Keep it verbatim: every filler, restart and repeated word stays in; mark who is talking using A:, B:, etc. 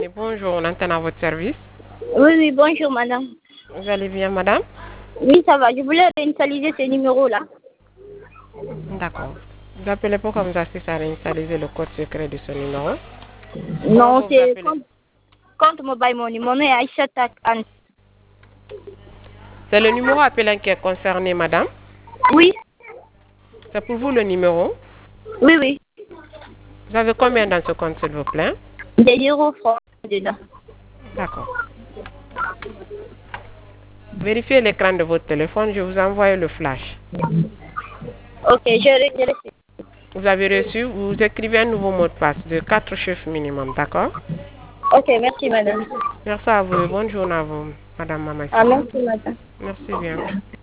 A: Et bonjour, on entend à votre service.
B: Oui, oui, bonjour madame.
A: Vous allez bien, madame?
B: Oui, ça va. Je voulais réinitialiser ce numéro-là.
A: D'accord. Vous appelez pour comme ça, à réinitialiser le code secret de ce numéro. Comment
B: Non,
A: vous vous
B: c'est
A: appelez?
B: compte, compte mobile money. Mon nom est Aïcha Tak Anne.
A: C'est le numéro appelant qui est concerné, madame.
B: Oui,
A: C'est pour vous le numéro.
B: oui, oui.
A: Vous avez combien dans ce compte, s'il vous plaît?
B: Des euros francs dedans.
A: D'accord. Vérifiez l'écran de votre téléphone, je vous envoie le flash.
B: Ok, je je reçu.
A: Vous avez reçu, vous écrivez un nouveau mot de passe de quatre chiffres minimum, d'accord?
B: Ok, merci madame.
A: Merci à vous et bonne journée à vous, madame Mamassi.
B: Ah, merci madame.
A: Merci bien.